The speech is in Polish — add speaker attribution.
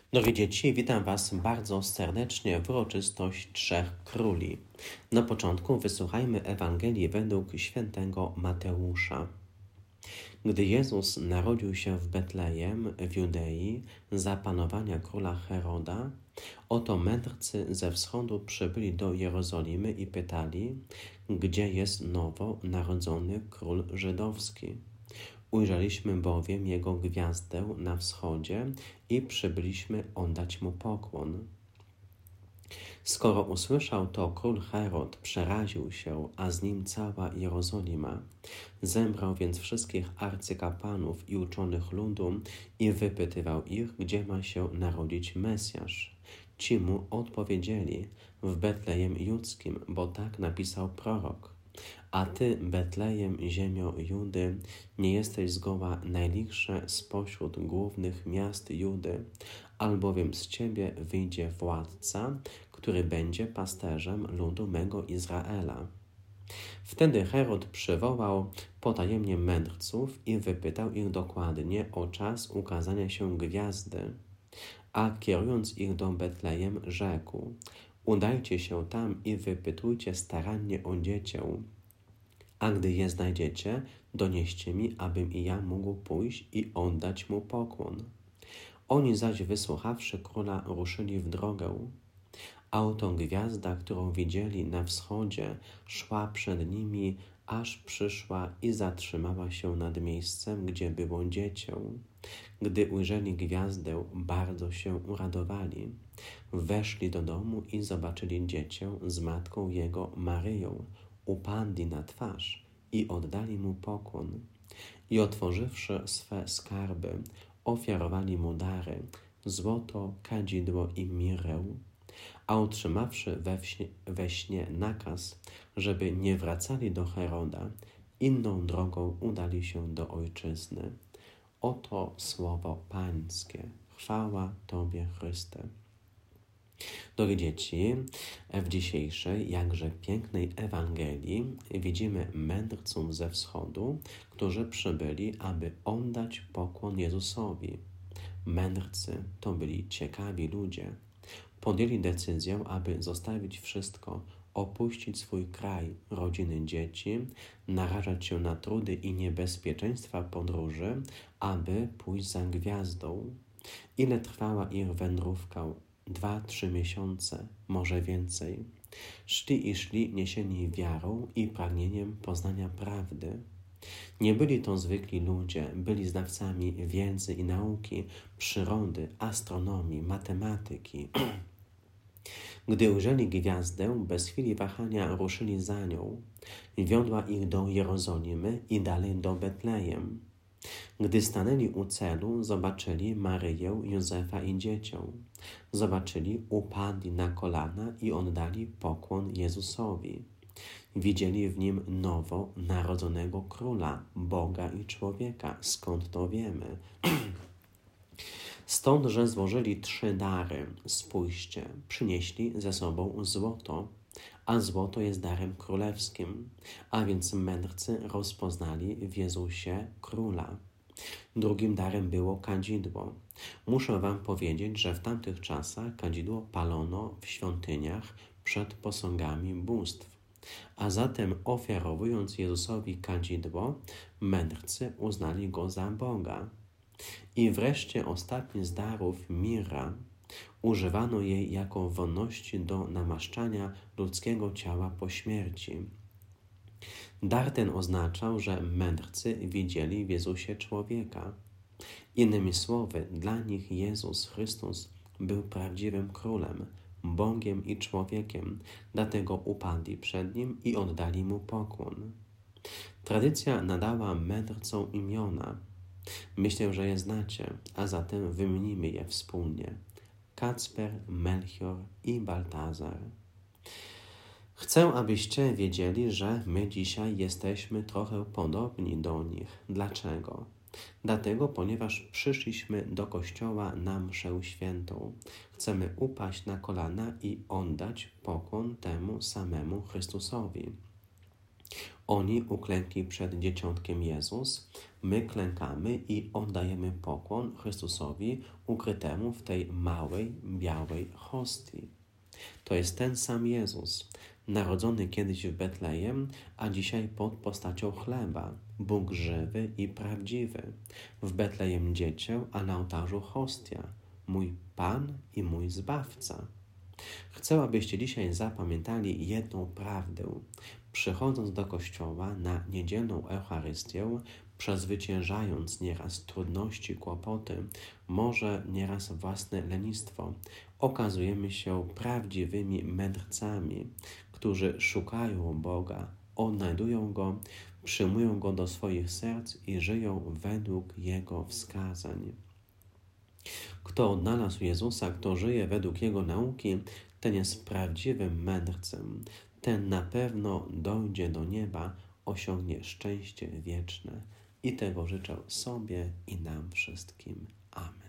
Speaker 1: Drogie dzieci, witam Was bardzo serdecznie w uroczystość Trzech Króli. Na początku wysłuchajmy Ewangelii według świętego Mateusza. Gdy Jezus narodził się w Betlejem w Judei za panowania króla Heroda, oto mędrcy ze wschodu przybyli do Jerozolimy i pytali, gdzie jest nowo narodzony król żydowski. Ujrzeliśmy bowiem jego gwiazdę na wschodzie i przybyliśmy oddać mu pokłon. Skoro usłyszał to, król Herod przeraził się, a z nim cała Jerozolima. Zebrał więc wszystkich arcykapłanów i uczonych ludu i wypytywał ich, gdzie ma się narodzić Mesjasz. Ci mu odpowiedzieli: w Betlejem Judzkim, bo tak napisał prorok. A ty, Betlejem, ziemio Judy, nie jesteś zgoła najlichsze spośród głównych miast Judy, albowiem z ciebie wyjdzie władca, który będzie pasterzem ludu mego Izraela. Wtedy Herod przywołał potajemnie mędrców i wypytał ich dokładnie o czas ukazania się gwiazdy, a kierując ich do Betlejem, rzekł: udajcie się tam i wypytujcie starannie o dziecię, a gdy je znajdziecie, donieście mi, abym i ja mógł pójść i oddać mu pokłon. Oni zaś, wysłuchawszy króla, ruszyli w drogę. A oto gwiazda, którą widzieli na wschodzie, szła przed nimi, aż przyszła i zatrzymała się nad miejscem, gdzie było dziecię. Gdy ujrzeli gwiazdę, bardzo się uradowali. Weszli do domu i zobaczyli dziecię z matką jego Maryją. Upadli na twarz i oddali mu pokłon. I otworzywszy swe skarby, ofiarowali mu dary, złoto, kadzidło i mirrę. A otrzymawszy we śnie nakaz, żeby nie wracali do Heroda, inną drogą udali się do ojczyzny. Oto słowo Pańskie. Chwała Tobie, Chryste. Drogie dzieci, w dzisiejszej, jakże pięknej Ewangelii widzimy mędrców ze wschodu, którzy przybyli, aby oddać pokłon Jezusowi. Mędrcy to byli ciekawi ludzie. Podjęli decyzję, aby zostawić wszystko, opuścić swój kraj, rodziny, dzieci, narażać się na trudy i niebezpieczeństwa podróży, aby pójść za gwiazdą. Ile trwała ich wędrówka? 2-3 miesiące, może więcej. Szli i szli, niesieni wiarą i pragnieniem poznania prawdy. Nie byli to zwykli ludzie, byli znawcami wiedzy i nauki, przyrody, astronomii, matematyki. Gdy ujrzeli gwiazdę, bez chwili wahania ruszyli za nią. Wiodła ich do Jerozolimy i dalej do Betlejem. Gdy stanęli u celu, zobaczyli Maryję, Józefa i dziecię. Zobaczyli, upadli na kolana i oddali pokłon Jezusowi. Widzieli w nim nowo narodzonego króla, Boga i człowieka. Skąd to wiemy? Stąd, że złożyli 3 dary. Spójrzcie, przynieśli ze sobą złoto, a złoto jest darem królewskim, a więc mędrcy rozpoznali w Jezusie króla. Drugim darem było kadzidło. Muszę wam powiedzieć, że w tamtych czasach kadzidło palono w świątyniach przed posągami bóstw. A zatem ofiarowując Jezusowi kadzidło, mędrcy uznali go za Boga. I wreszcie ostatni z darów, mirra. Używano jej jako wonności do namaszczania ludzkiego ciała po śmierci. Dar ten oznaczał, że mędrcy widzieli w Jezusie człowieka. Innymi słowy, dla nich Jezus Chrystus był prawdziwym królem, Bogiem i człowiekiem, dlatego upadli przed Nim i oddali Mu pokłon. Tradycja nadała mędrcom imiona. Myślę, że je znacie, a zatem wymienimy je wspólnie. Kacper, Melchior i Baltazar. Chcę, abyście wiedzieli, że my dzisiaj jesteśmy trochę podobni do nich. Dlaczego? Dlatego, ponieważ przyszliśmy do kościoła na mszę świętą. Chcemy upaść na kolana i oddać pokłon temu samemu Chrystusowi. Oni uklękli przed dzieciątkiem Jezus, my klękamy i oddajemy pokłon Chrystusowi ukrytemu w tej małej, białej hostii. To jest ten sam Jezus, narodzony kiedyś w Betlejem, a dzisiaj pod postacią chleba, Bóg żywy i prawdziwy. W Betlejem dziecię, a na ołtarzu hostia, mój Pan i mój Zbawca. Chcę, abyście dzisiaj zapamiętali jedną prawdę. Przychodząc do Kościoła na niedzielną Eucharystię, przezwyciężając nieraz trudności, kłopoty, może nieraz własne lenistwo, okazujemy się prawdziwymi mędrcami, którzy szukają Boga, odnajdują Go, przyjmują Go do swoich serc i żyją według Jego wskazań. Kto odnalazł Jezusa, kto żyje według Jego nauki, ten jest prawdziwym mędrcem. Ten na pewno dojdzie do nieba, osiągnie szczęście wieczne. I tego życzę sobie i nam wszystkim. Amen.